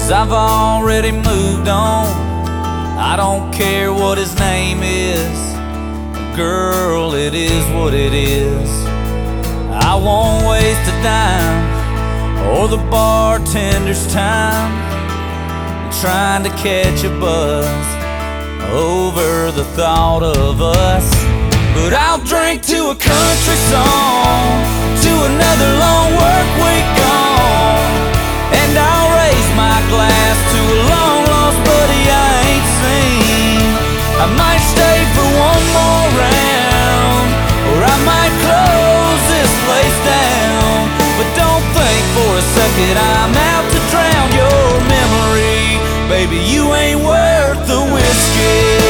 'cause I've already moved on. I don't care what his name is, girl, it is what it is. I won't waste a dime or the bartender's time trying to catch a buzz over the thought of us. But I'll drink to a country song, to another long work week gone, and I'll raise my glass to a long lost buddy I ain't seen. I might stay for one more round, or I might close this place down. But don't think for a second I'm out to drown your memory. Baby, you ain't worth the whiskey.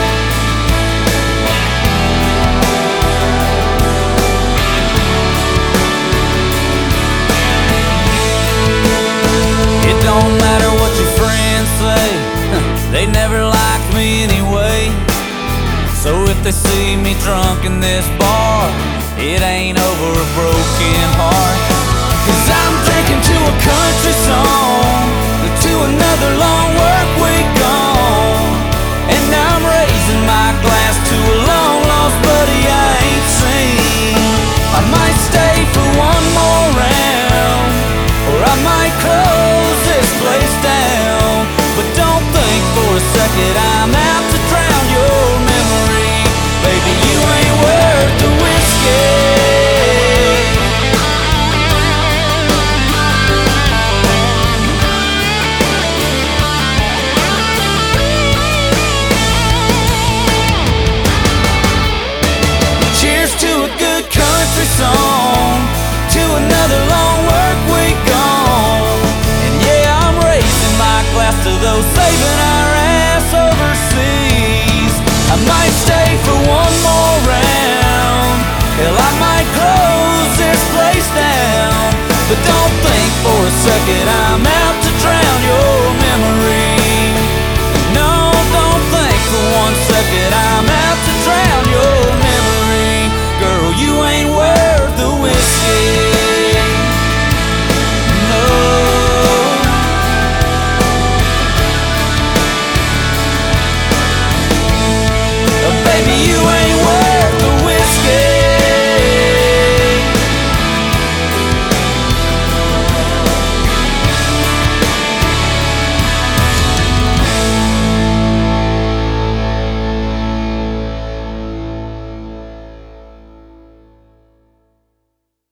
It don't matter what your friends say, they never liked me anyway. So if they see me drunk in this bar, it ain't over a broken heart. 'Cause I'm drinking to a country song, to another long work week gone, and I'm raising my glass to a long lost buddy I ain't seen. I might stay for one more round, or I might close this place down. But don't think for a second I'm out to drown your memory. Baby, you ain't worth the whiskey. Song, to another long work week gone, and yeah, I'm raising my glass to those saving our ass overseas. I might stay for one more round, hell, I might close this place down. But don't think for a second I'm out